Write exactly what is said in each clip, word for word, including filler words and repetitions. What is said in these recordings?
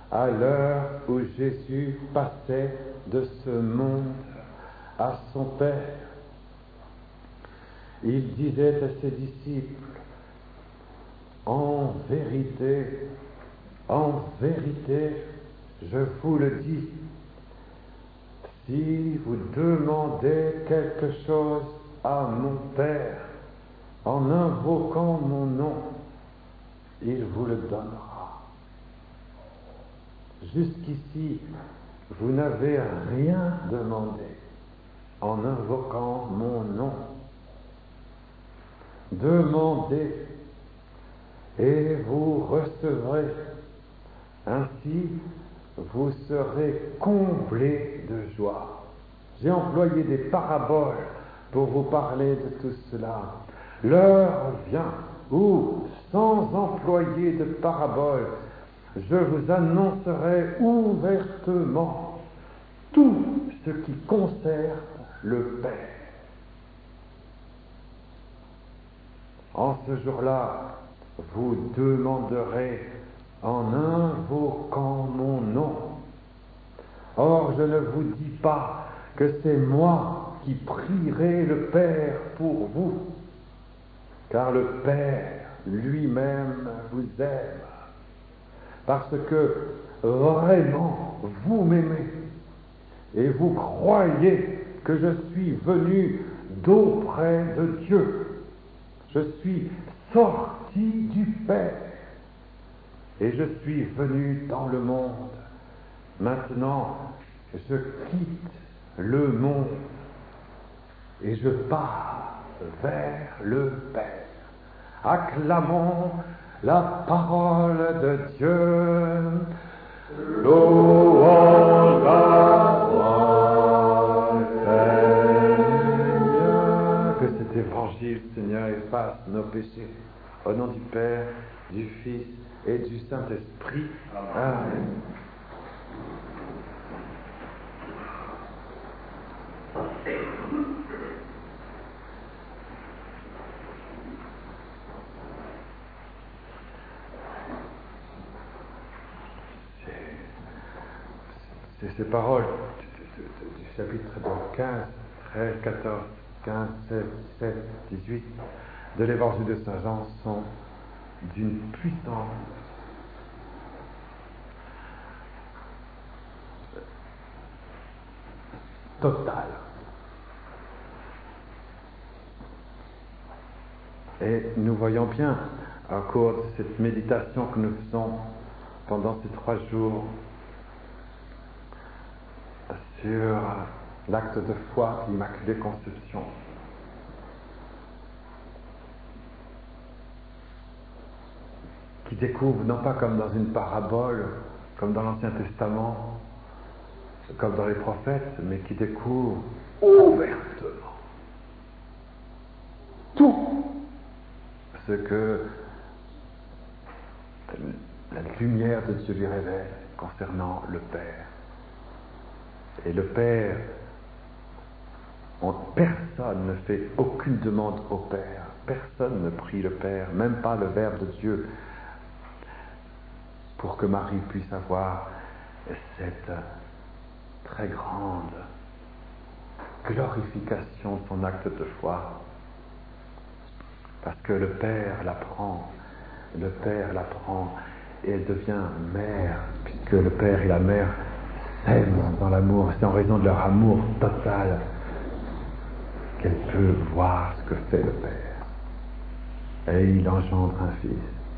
à l'heure où Jésus passait de ce monde à son Père. Il disait à ses disciples, en vérité, en vérité, je vous le dis, si vous demandez quelque chose à mon Père en invoquant mon nom, il vous le donnera. Jusqu'ici, vous n'avez rien demandé en invoquant mon nom. Demandez et vous recevrez. Ainsi, vous serez comblés de joie. J'ai employé des paraboles pour vous parler de tout cela. L'heure vient où, sans employer de paraboles, je vous annoncerai ouvertement tout ce qui concerne le Père. En ce jour-là, vous demanderez en invoquant mon nom. Or, je ne vous dis pas que c'est moi qui prierai le Père pour vous, car le Père lui-même vous aime, parce que vraiment vous m'aimez et vous croyez que je suis venu d'auprès de Dieu. Je suis sorti du Père et je suis venu dans le monde. Maintenant, je quitte le monde et je pars vers le Père. Acclamons la parole de Dieu. Louange à toi, Seigneur. Que cet évangile, Seigneur, efface nos péchés. Au nom du Père, du Fils et du Saint-Esprit. Amen. C'est ces paroles du, du, du chapitre quinze, treize, quatorze, quinze, seize, dix-sept, dix-huit de l'évangile de Saint Jean sont d'une puissance totale. Et nous voyons bien, au cours de cette méditation que nous faisons pendant ces trois jours, sur l'acte de foi de l'Immaculée Conception, qui découvre, non pas comme dans une parabole, comme dans l'Ancien Testament, comme dans les prophètes, mais qui découvre ouvertement tout ce que la lumière de Dieu lui révèle concernant le Père. Et le Père, on, personne ne fait aucune demande au Père, personne ne prie le Père, même pas le Verbe de Dieu, pour que Marie puisse avoir cette très grande glorification de son acte de foi. Parce que le Père la prend, le Père la prend et elle devient mère, puisque le Père et la mère s'aiment dans l'amour. C'est en raison de leur amour total qu'elle peut voir ce que fait le Père. Et il engendre un fils.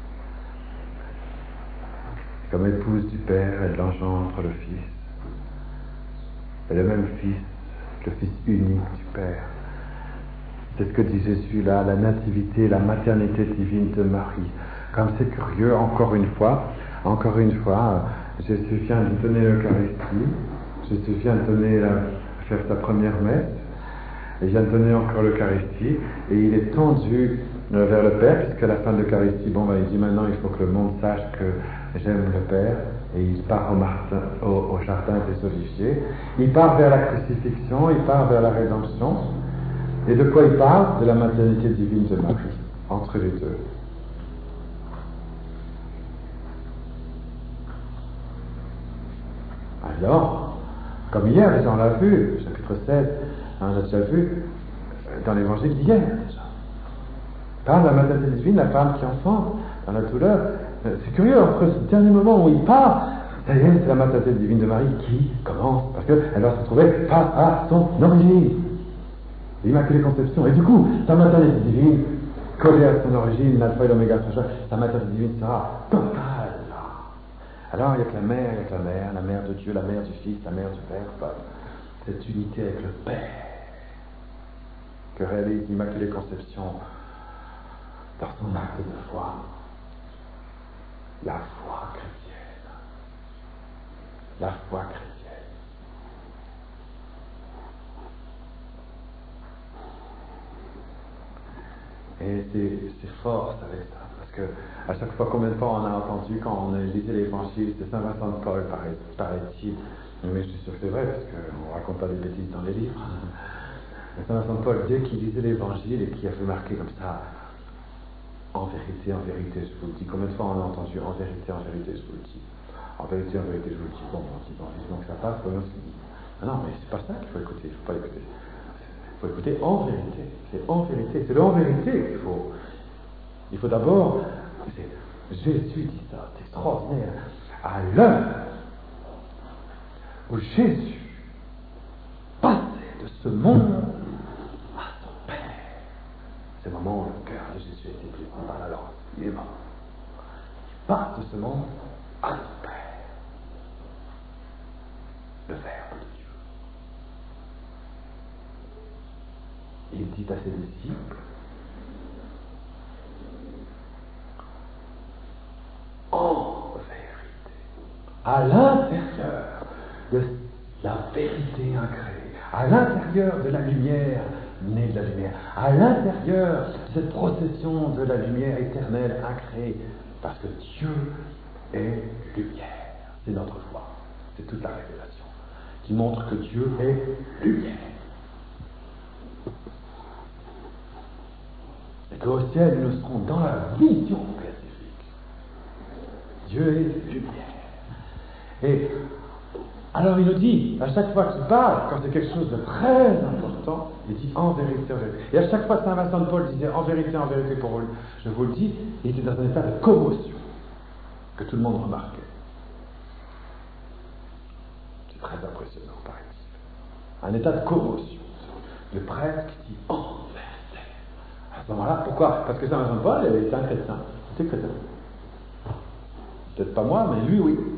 Comme épouse du Père, elle engendre le Fils. Et le même Fils, le Fils unique du Père. C'est ce que dit Jésus là, la nativité, la maternité divine de Marie. Comme c'est curieux, encore une fois, encore une fois, Jésus vient de donner l'Eucharistie, Jésus vient de donner la, faire sa première messe, il vient de donner encore l'Eucharistie, et il est tendu vers le Père, puisqu'à la fin de l'Eucharistie, bon, ben, il dit maintenant il faut que le monde sache que j'aime le Père, et il part au, Martin, au, au jardin des Oliviers. Il part vers la crucifixion, il part vers la rédemption. Et de quoi il parle? De la maternité divine de Marie, entre les deux. Évidemment, comme hier, déjà on l'a vu, chapitre sept, on a déjà vu dans l'évangile d'hier déjà. Parle de la maternité divine, la femme qui enfante dans la douleur. C'est curieux, entre ce dernier moment où il part, ça y est, c'est la maternité divine de Marie qui commence, parce qu'elle va se retrouver face à son origine, l'Immaculée Conception. Et du coup, sa maternité divine, collée à son origine, l'alpha et l'oméga, sa maternité divine sera totale. Alors, il n'y a que la mère, il n'y a que la mère, la mère de Dieu, la mère du Fils, la mère du Père, cette unité avec le Père que réalise l'Immaculée Conception dans son acte de foi, la foi chrétienne, la foi chrétienne. Et c'est, c'est fort, ça, avec ça, parce que à chaque fois, combien de fois on a entendu quand on lisait l'Évangile de Saint Vincent de Paul, paraît, paraît-il, mais je suis sûr que c'est vrai, parce qu'on ne raconte pas des bêtises dans les livres. Saint Vincent de Paul, Dieu qui lisait l'Évangile et qui a fait marquer comme ça, en vérité, en vérité, je vous le dis. Combien de fois on a entendu en vérité, en vérité, je vous le dis. En vérité, en vérité, je vous le dis. Bon, on dit, bon, vivement que ça passe, voyons ce qu'il dit. Non, non, mais c'est pas ça qu'il faut écouter, il ne faut pas l'écouter. Il faut écouter en vérité. C'est en vérité, c'est le en vérité qu'il faut. Il faut d'abord, c'est, Jésus dit ça, c'est extraordinaire, à l'heure où Jésus passait de ce monde à son Père. C'est le moment où le cœur de Jésus a été blessé par la lance. Il est mort. Il passe de ce monde à son Père. Le Verbe de Dieu. Il dit à ses disciples, en vérité, à l'intérieur de la vérité incréée, à l'intérieur de la lumière née de la lumière, à l'intérieur de cette procession de la lumière éternelle incréée, parce que Dieu est lumière. C'est notre foi, c'est toute la révélation qui montre que Dieu est lumière. Et qu'au ciel, nous serons dans la vision béatifique. Dieu est lumière. Et alors il nous dit, à chaque fois qu'il parle, quand c'est quelque chose de très important, il dit en vérité, en vérité. Et à chaque fois que Saint Vincent de Paul disait en vérité, en vérité, pour vous, je vous le dis, il était dans un état de commotion, que tout le monde remarquait. C'est très impressionnant, paraît-il. Un état de commotion. Le prêtre qui dit en vérité. À ce moment-là, pourquoi? Parce que Saint Vincent de Paul, il était un chrétien. Il était chrétien. Peut-être pas moi, mais lui, oui.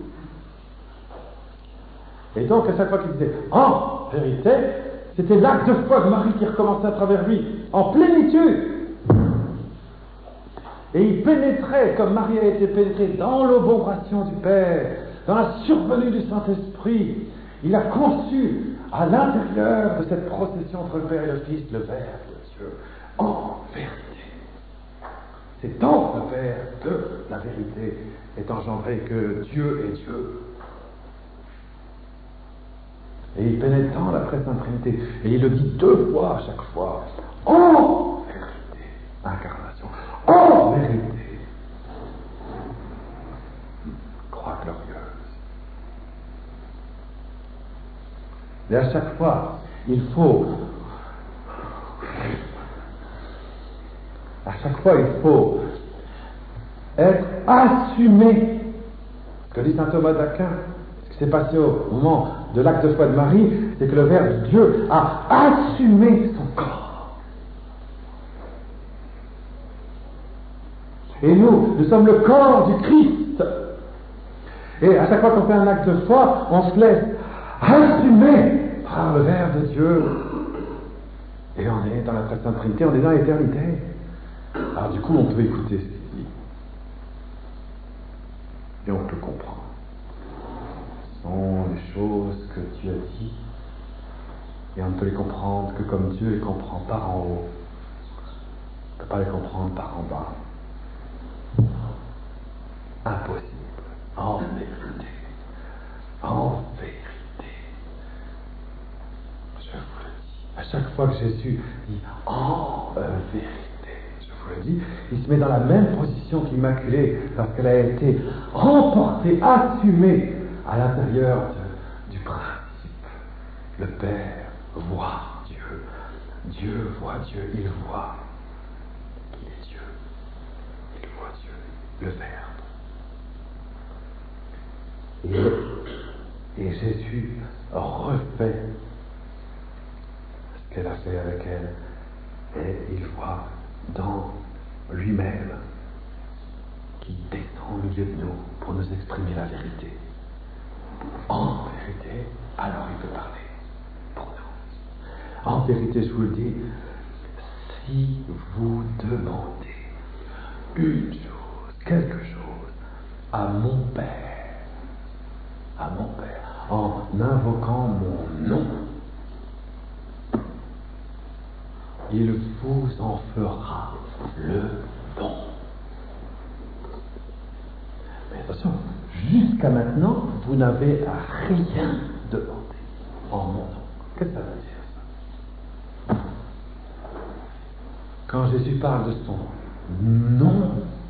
Et donc, à chaque fois qu'il disait « en vérité », c'était l'acte de foi de Marie qui recommençait à travers lui, en plénitude. Et il pénétrait, comme Marie a été pénétrée, dans l'oboration du Père, dans la survenue du Saint-Esprit. Il a conçu, à l'intérieur de cette procession entre le Père et le Fils, le Verbe de Dieu, en vérité. C'est dans le Père que la vérité est engendrée, que Dieu est Dieu. Et il pénètre dans la Sainte Trinité. Et il le dit deux fois à chaque fois. En vérité. Incarnation. En vérité. Croix glorieuse. Et à chaque fois, il faut. À chaque fois, il faut être assumé. Ce que dit saint Thomas d'Aquin, ce qui s'est passé au moment de l'acte de foi de Marie, c'est que le Verbe de Dieu a assumé son corps. Et nous, nous sommes le corps du Christ. Et à chaque fois qu'on fait un acte de foi, on se laisse assumer par le Verbe de Dieu. Et on est dans la très sainte Trinité, on est dans l'éternité. Alors du coup, on peut écouter ce qu'il dit. Et on peut comprendre. Ce sont les choses que Dieu a dit, et on ne peut les comprendre que comme Dieu les comprend par en haut. On ne peut pas les comprendre par en bas. Impossible. En vérité. En vérité. Je vous le dis. À chaque fois que Jésus dit en vérité, je vous le dis, il se met dans la même position qu'Immaculée, parce qu'elle a été remportée, assumée à l'intérieur principe. Le Père voit Dieu. Dieu voit Dieu. Il voit qu'il est Dieu. Il voit Dieu, le Verbe. Et, et Jésus refait ce qu'elle a fait avec elle. Et il voit dans lui-même qui descend au milieu de nous pour nous exprimer la vérité. En vérité, alors il peut parler pour nous. En vérité, je vous le dis, si vous demandez une chose, quelque chose, à mon Père, à mon Père, en invoquant mon nom, il vous en fera le don. Mais attention, jusqu'à maintenant, vous n'avez rien demandé en mon nom. Qu'est-ce que ça veut dire, ça? Quand Jésus parle de son nom,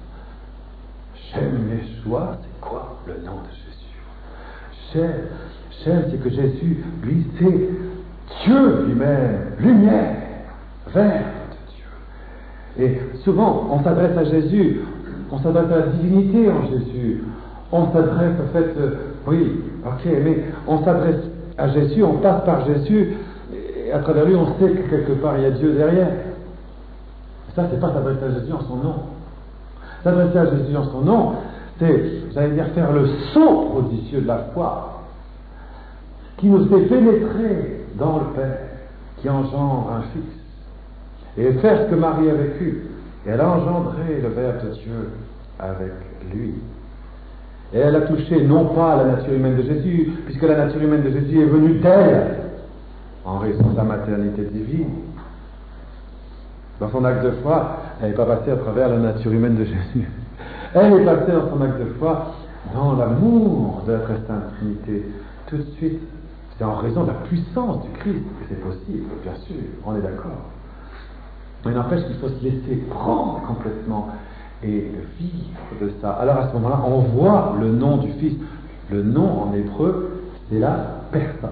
Shem Yeshua, c'est quoi le nom de Jésus? Shem, Shem, c'est que Jésus, lui, c'est Dieu lui-même, lumière, Verbe de Dieu. Et souvent, on s'adresse à Jésus, on s'adresse à la divinité en Jésus, on s'adresse au fait, euh, oui, ok, mais on s'adresse à Jésus, on passe par Jésus, et à travers lui, on sait que quelque part il y a Dieu derrière. Et ça, c'est pas s'adresser à Jésus en son nom. S'adresser à Jésus en son nom, c'est, j'allais dire, faire le saut prodigieux de la foi, qui nous fait pénétrer dans le Père, qui engendre un Fils, et faire ce que Marie a vécu. Et elle a engendré le Verbe de Dieu avec lui. Et elle a touché non pas la nature humaine de Jésus, puisque la nature humaine de Jésus est venue d'elle, en raison de sa maternité divine. Dans son acte de foi, elle n'est pas passée à travers la nature humaine de Jésus. Elle est passée dans son acte de foi dans l'amour de la très sainte Trinité. Tout de suite, c'est en raison de la puissance du Christ que c'est possible, bien sûr, on est d'accord. Mais il n'empêche qu'il faut se laisser prendre complètement et vivre de ça. Alors à ce moment-là, on voit le nom du Fils. Le nom en hébreu, c'est la personne.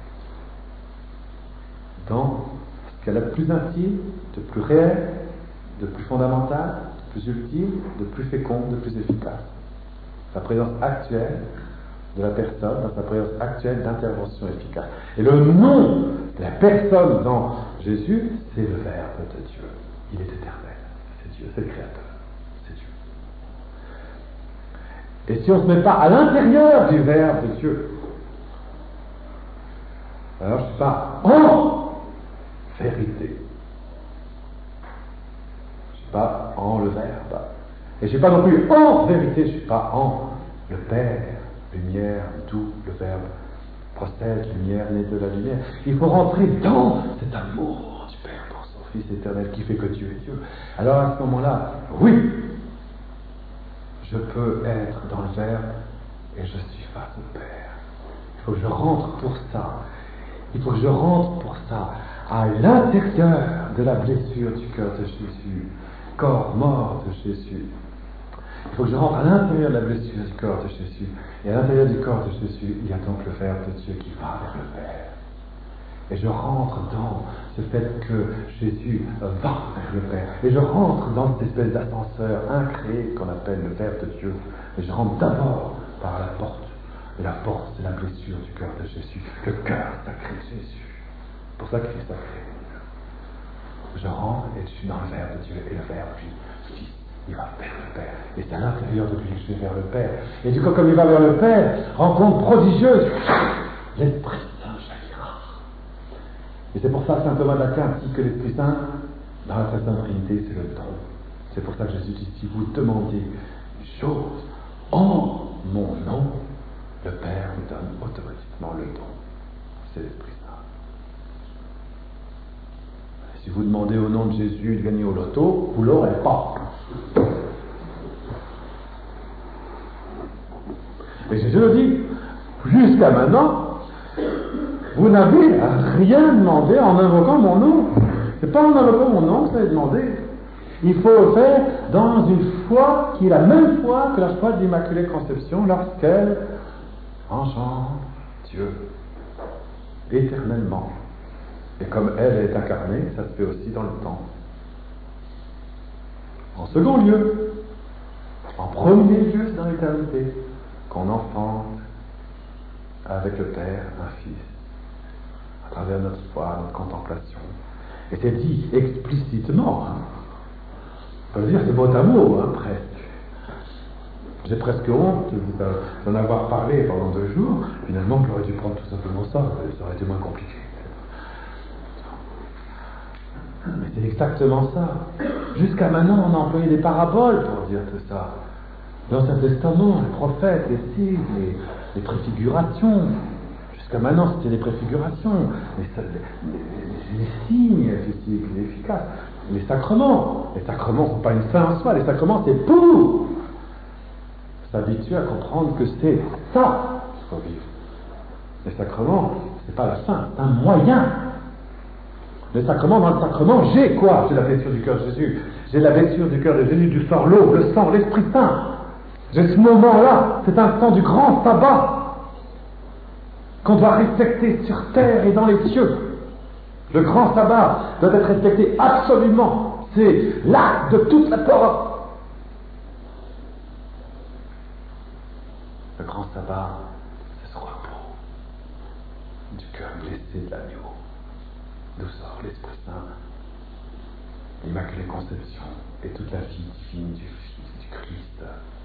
Dans ce qu'elle a de plus intime, de plus réel, de plus fondamental, de plus ultime, de plus fécond, de plus efficace. Sa présence actuelle de la personne, dans sa présence actuelle d'intervention efficace. Et le nom de la personne dans Jésus, c'est le Verbe de Dieu. Il est éternel. C'est Dieu, c'est le Créateur. C'est Dieu. Et si on ne se met pas à l'intérieur du Verbe de Dieu, alors je ne suis pas en vérité. Je ne suis pas en le Verbe. Et je ne suis pas non plus en vérité, je ne suis pas en le Père, lumière, d'où le Verbe procède, lumière, née de la lumière. Il faut rentrer dans cet amour du Père pour son Fils éternel qui fait que Dieu est Dieu. Alors à ce moment-là, oui, je peux être dans le Verbe et je suis face au Père. Il faut que je rentre pour ça. Il faut que je rentre pour ça à l'intérieur de la blessure du cœur de Jésus, corps mort de Jésus. Il faut que je rentre à l'intérieur de la blessure du corps de Jésus. Et à l'intérieur du corps de Jésus, il y a donc le Verbe de Dieu qui va vers le Père. Et je rentre dans ce fait que Jésus va vers le Père. Et je rentre dans cette espèce d'ascenseur incréé qu'on appelle le Verbe de Dieu. Et je rentre d'abord par la porte. Et la porte, c'est la blessure du cœur de Jésus. Le cœur sacré de Jésus. C'est pour ça qu'il est sacré. Je rentre et je suis dans le Verbe de Dieu. Et le Verbe, lui, Fils, il va vers le Père. Et c'est à l'intérieur de lui que je vais vers le Père. Et du coup, comme il va vers le Père, rencontre prodigieuse, l'Esprit Saint jaillira. Et c'est pour ça que saint Thomas d'Aquin dit que l'Esprit Saint, dans la Sainte Trinité, c'est le don. C'est pour ça que Jésus dit, si vous demandez une chose en mon nom, le Père vous donne automatiquement le don. C'est l'Esprit Saint. Et si vous demandez au nom de Jésus de gagner au loto, vous ne l'aurez pas. Et Jésus le dit, jusqu'à maintenant, vous n'avez rien demandé en invoquant mon nom. C'est pas en invoquant mon nom que vous avez demandé. Il faut le faire dans une foi qui est la même foi que la foi de l'Immaculée Conception lorsqu'elle engendre Dieu éternellement. Et comme elle est incarnée, ça se fait aussi dans le temps. En second lieu, en premier lieu, c'est dans l'éternité, qu'on enfante avec le Père un Fils, à travers notre foi, notre contemplation. Et c'est dit explicitement. Hein. On peut dire c'est mot à mot, hein, presque. J'ai presque honte d'en avoir parlé pendant deux jours. Finalement, j'aurais dû prendre tout simplement ça. Ça aurait été moins compliqué. Mais c'est exactement ça. Jusqu'à maintenant, on a employé des paraboles pour dire tout ça. L'Ancien Testament, les prophètes, les signes, les, les préfigurations. Jusqu'à maintenant, c'était les préfigurations, les, les, les signes physiques, les efficaces, les sacrements. Les sacrements ne sont pas une fin en soi, les sacrements, c'est pour s'habituer à comprendre que c'est ça qu'il faut vivre. Les sacrements, c'est pas la fin, c'est un moyen. Les sacrements, dans le sacrement, j'ai quoi? J'ai la blessure du cœur de Jésus. J'ai la blessure du cœur de Jésus, du sort l'eau, le sang, l'Esprit Saint. J'ai ce moment-là, cet instant du grand sabbat qu'on doit respecter sur terre et dans les cieux. Le grand sabbat doit être respecté absolument. C'est l'acte de toute la Torah. Le grand sabbat, c'est ce repos du cœur blessé de l'agneau, d'où sort l'Esprit Saint, l'Immaculée Conception et toute la vie divine du Fils du Christ.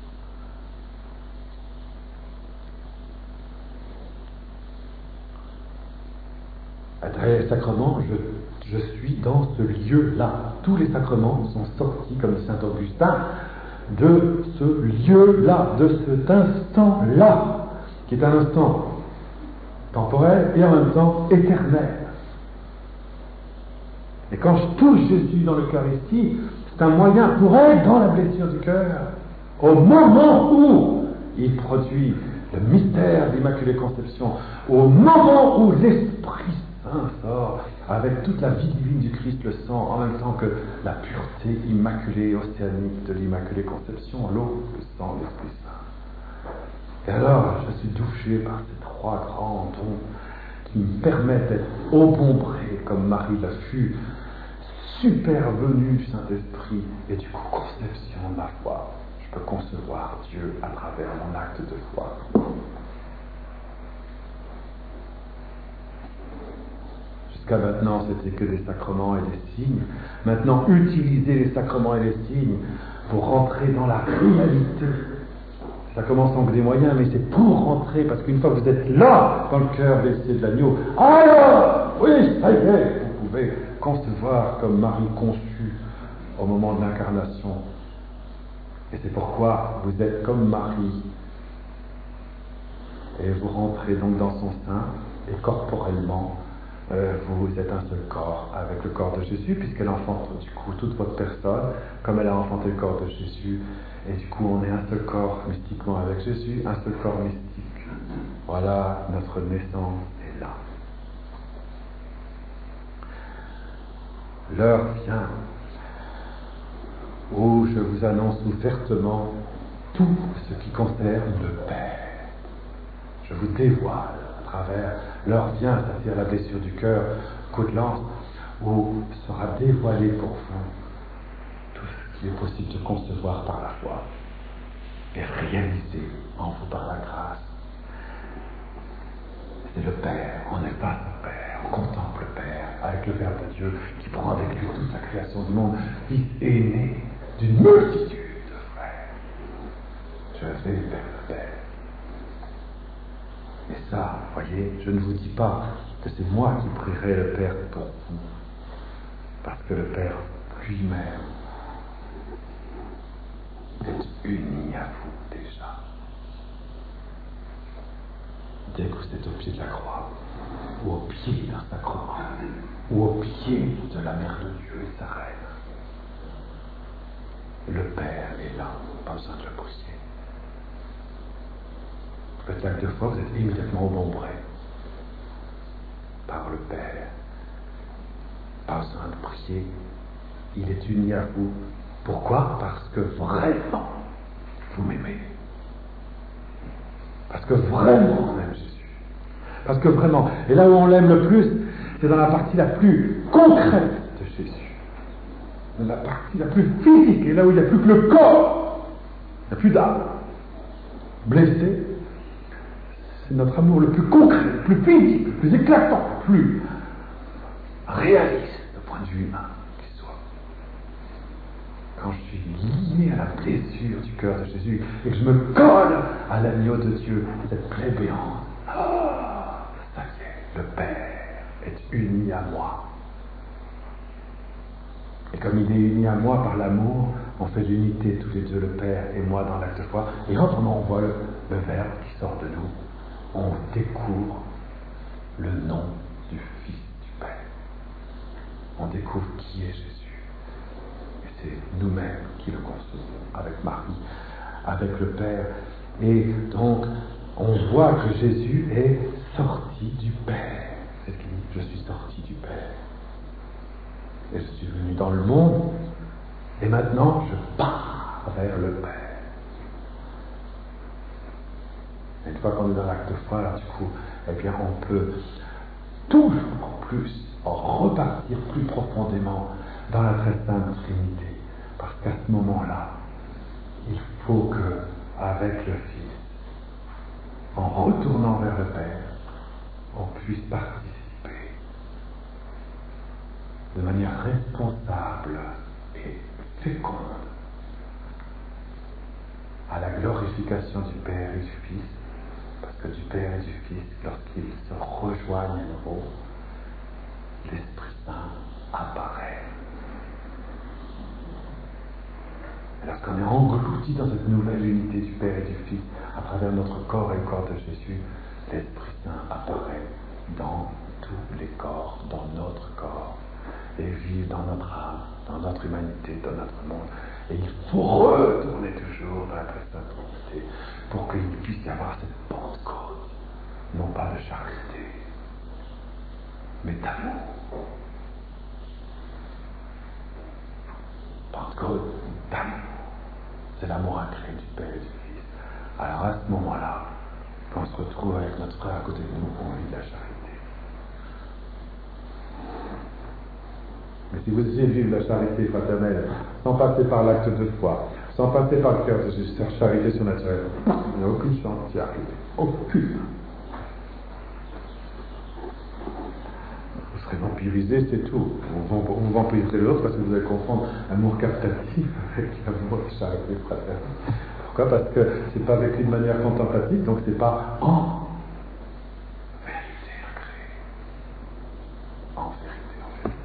À travers les sacrements, je, je suis dans ce lieu-là. Tous les sacrements sont sortis, comme Saint Augustin, de ce lieu-là, de cet instant-là, qui est un instant temporel et en même temps éternel. Et quand je touche Jésus dans l'Eucharistie, c'est un moyen pour être dans la blessure du cœur, au moment où il produit le mystère de l'Immaculée Conception, au moment où l'Esprit Saint sort avec toute la vie divine du Christ, le sang, en même temps que la pureté immaculée océanique de l'Immaculée Conception, l'eau, le sang, l'Esprit Saint. Et alors, je suis touché par ces trois grands dons qui me permettent d'être obombré comme Marie l'a fut, supervenue du Saint-Esprit, et du coup, conception de ma foi. Je peux concevoir Dieu à travers mon acte de foi. Jusqu'à maintenant, c'était que des sacrements et des signes. Maintenant, utilisez les sacrements et les signes pour rentrer dans la réalité. Ça commence avec des moyens, mais c'est pour rentrer, parce qu'une fois que vous êtes là, dans le cœur blessé de l'agneau, alors, oui, ça y est, vous pouvez concevoir comme Marie conçue au moment de l'incarnation. Et c'est pourquoi vous êtes comme Marie. Et vous rentrez donc dans son sein, et corporellement, Euh, vous êtes un seul corps avec le corps de Jésus, puisqu'elle enfante du coup toute votre personne, comme elle a enfanté le corps de Jésus, et du coup on est un seul corps mystiquement avec Jésus, un seul corps mystique. Voilà, notre naissance est là. L'heure vient où je vous annonce ouvertement tout ce qui concerne le Père. Je vous dévoile à travers l'heure vient, c'est-à-dire la blessure du cœur, coup de lance, où sera dévoilé pour vous tout ce qui est possible de concevoir par la foi et réaliser en vous par la grâce. C'est le Père, on est face au Père, on contemple le Père avec le Verbe de Dieu qui prend avec lui toute la création du monde, fils aîné d'une multitude de frères. Je vais vers le Père. Et ça, voyez, je ne vous dis pas que c'est moi qui prierai le Père pour vous, parce que le Père lui-même est uni à vous déjà. Dès que vous êtes au pied de la croix, ou au pied d'un sacrement, ou au pied de la Mère de Dieu et sa Reine, le Père est là, pas besoin de le prier. Peut-être que deux fois vous êtes immédiatement obombré par le Père. Pas besoin de prier. Il est uni à vous. Pourquoi? Parce que vraiment vous m'aimez. Parce que vraiment on aime Jésus. Parce que vraiment, et là où on l'aime le plus, c'est dans la partie la plus concrète de Jésus. Dans la partie la plus physique, et là où il n'y a plus que le corps, il n'y a plus d'âme. Blessé, c'est notre amour le plus concret, le plus physique, le plus éclatant, le plus réaliste du point de vue humain qui soit. Quand je suis lié à la blessure du cœur de Jésus et que je me colle à l'agneau de Dieu, cette plaie béante, ah, ça y est, le Père est uni à moi. Et comme il est uni à moi par l'amour, on fait l'unité tous les deux, le Père et moi, dans l'acte de foi. Et hop, on voit le, le Verbe qui sort de nous. On découvre le nom du Fils du Père. On découvre qui est Jésus. Et c'est nous-mêmes qui le concevons avec Marie, avec le Père. Et donc, on voit que Jésus est sorti du Père. C'est ce qu'il dit, je suis sorti du Père. Et je suis venu dans le monde, et maintenant je pars vers le Père. Et une fois qu'on est dans l'acte de foi, là, du coup, eh bien, on peut toujours plus repartir plus profondément dans la très sainte Trinité. Parce qu'à ce moment-là, il faut que, avec le Fils, en retournant vers le Père, on puisse participer de manière responsable et féconde à la glorification du Père et du Fils, parce que du Père et du Fils, lorsqu'ils se rejoignent à nouveau, l'Esprit Saint apparaît. Et lorsqu'on est englouti dans cette nouvelle unité du Père et du Fils, à travers notre corps et le corps de Jésus, l'Esprit Saint apparaît dans tous les corps, dans notre corps, et vivre dans notre âme, dans notre humanité, dans notre monde. Et il faut retourner toujours dans la très sainte Trinité pour qu'il puisse y avoir cette Pentecôte, non pas de charité, mais d'amour. Pentecôte d'amour. C'est l'amour incréé du Père et du Fils. Alors à ce moment-là, quand on se retrouve avec notre frère à côté de nous, on vit de la charité. Mais si vous essayez de vivre la charité fraternelle sans passer par l'acte de foi, sans passer par le cœur de Jésus, cette charité surnaturelle, il n'y a aucune chance d'y arriver. Aucune. Vous serez vampirisé, c'est tout. Vous, vous, vous vampirisez l'autre parce que vous allez confondre amour captatif avec l'amour de charité fraternelle. Pourquoi? Parce que c'est pas vécu de manière contemplative, donc c'est pas en vérité incréé. En vérité, en vérité.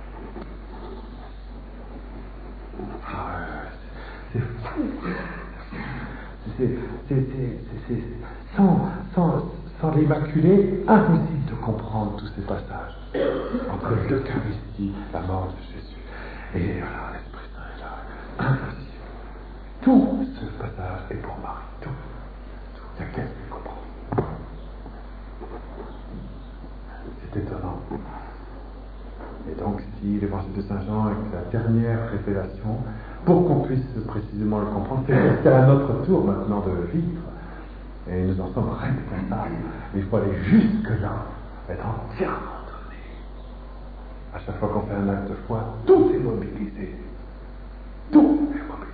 Ah, c'est fou. C'est, c'est, c'est, c'est, c'est sans, sans, sans l'Immaculée, impossible de comprendre tous ces passages entre l'Eucharistie, la mort de Jésus, et voilà, l'Esprit Saint est là. Impossible. Tout ce passage est pour Marie. Tout. Tout. Il n'y a qu'elle qui comprend. C'est étonnant. Et donc, si l'évangile de Saint Jean est la dernière révélation, pour qu'on puisse précisément le comprendre, c'est à notre tour maintenant de le vivre. Et nous en sommes responsables. Il faut aller jusque-là, être entièrement donné. À chaque fois qu'on fait un acte de foi, tout est mobilisé. Tout est mobilisé.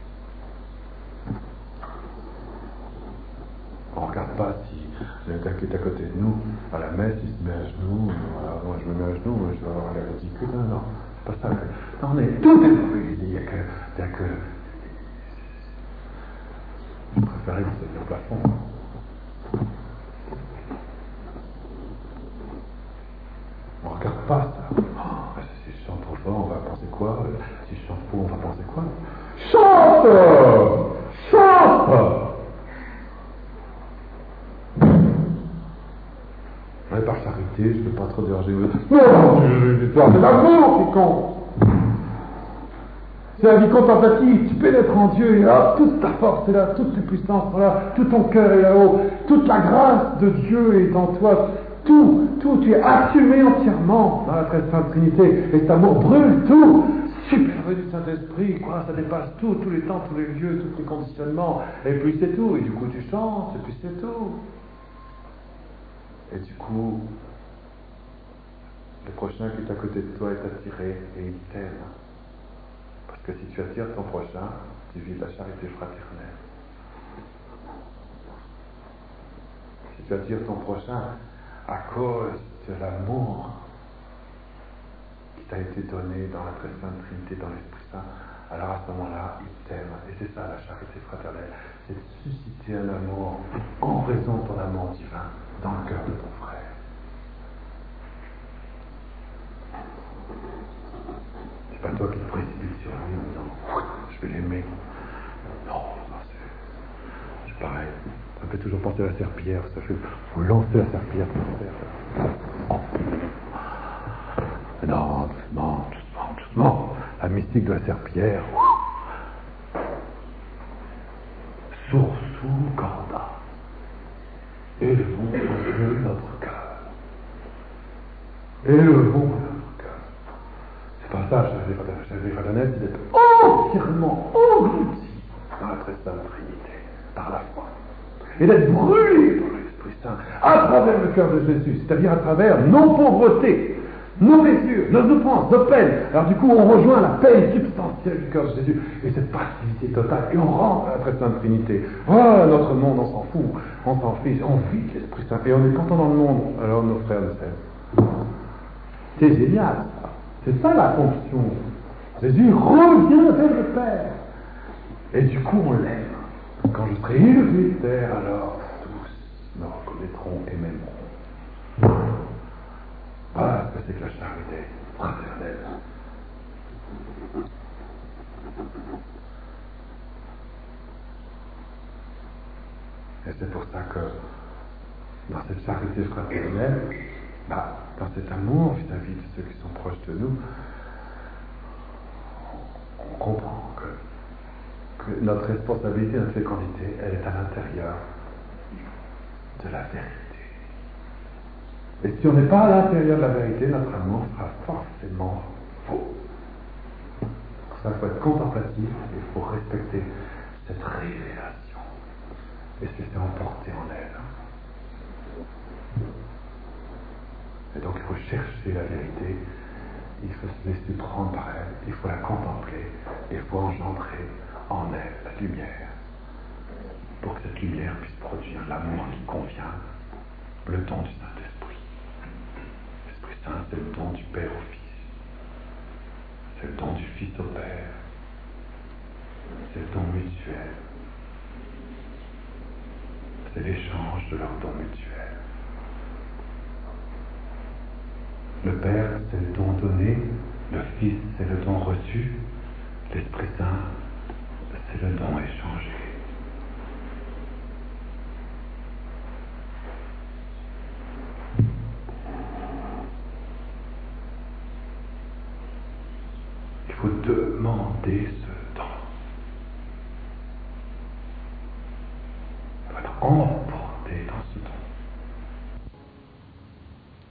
On ne regarde pas si le gars qui est à côté de nous, à la messe, il se met à genoux. Voilà, moi, je me mets à genoux, je vais avoir l'air ridicule. Non, non, c'est pas ça. Non, on est tout est mobilisé. Il n'y a que. Il y a que je préférais que vous soyez au plafond. On ne regarde pas ça. Oh, si je chante trop fort, on va penser quoi? Si je chante faux, on va penser quoi? Chante! Chante! Mais par charité, je ne peux pas trop déranger. Non, l'histoire de l'amour qui compte. C'est la vie contemplative, tu pénètres en Dieu et là, toute ta force est là, toutes tes puissances sont là, tout ton cœur est là-haut, toute la grâce de Dieu est dans toi, tout, tout, tu es assumé entièrement dans la très sainte Trinité, et cet amour brûle tout, super venu du Saint-Esprit, quoi, ça dépasse tout, tous les temps, tous les lieux, tous les conditionnements, et puis c'est tout, et du coup tu chantes, et puis c'est tout. Et du coup, le prochain qui est à côté de toi est attiré et il t'aime. Parce que si tu attires ton prochain, tu vis la charité fraternelle. Si tu attires ton prochain à cause de l'amour qui t'a été donné dans la très sainte Trinité, dans l'Esprit Saint, alors à ce moment-là, il t'aime. Et c'est ça la charité fraternelle. C'est de susciter un amour en raison de ton amour divin dans le cœur de ton frère. C'est pas toi qui te précipites sur lui en disant je vais l'aimer. Non, non c'est, c'est pareil. Ça me fait toujours penser à la serpillière. Ça fait vous lancez la serpillière sur le terre. Oh. Non, doucement, doucement, doucement. La mystique de la serpillière. Sursum corda. Élevons notre cœur. Élevons notre cœur. C'est pas ça, je l'avais fraternelle, c'est d'être entièrement englouti dans la très sainte Trinité, par la foi. Et d'être brûlé par l'Esprit Saint, à travers le cœur de Jésus, c'est-à-dire à travers nos pauvretés, nos blessures, nos souffrances, nos peines. Alors du coup, on rejoint la peine substantielle du cœur de Jésus, et cette passivité totale, et on rentre à la très sainte Trinité. Oh, notre monde, on s'en fout, on s'en fiche, on vit l'Esprit Saint, et on est content dans le monde, alors nos frères le savent. C'est génial, ça. C'est ça la fonction. Jésus revient vers le Père. Et du coup, on l'aime. Quand je serai élevé de terre, alors tous me reconnaîtront et m'aimeront. Voilà ce que c'est que la charité fraternelle. Et c'est pour ça que dans cette charité fraternelle, bah, dans cet amour vis-à-vis de ceux qui sont proches de nous, on comprend que, que notre responsabilité, notre fécondité, elle est à l'intérieur de la vérité. Et si on n'est pas à l'intérieur de la vérité, notre amour sera forcément faux. Pour ça, il faut être contemplatif, il faut respecter cette révélation et se laisser emporter en elle. Et donc il faut chercher la vérité, il faut se laisser prendre par elle, il faut la contempler, et il faut engendrer en elle la lumière, pour que cette lumière puisse produire l'amour qui convient, le don du Saint-Esprit. L'Esprit Saint, c'est le don du Père au Fils, c'est le don du Fils au Père, c'est le don mutuel, c'est l'échange de leurs dons mutuels. Le Père, c'est le don donné, le Fils, c'est le don reçu, l'Esprit Saint, c'est le don échangé. Il faut demander ce don. Il faut être en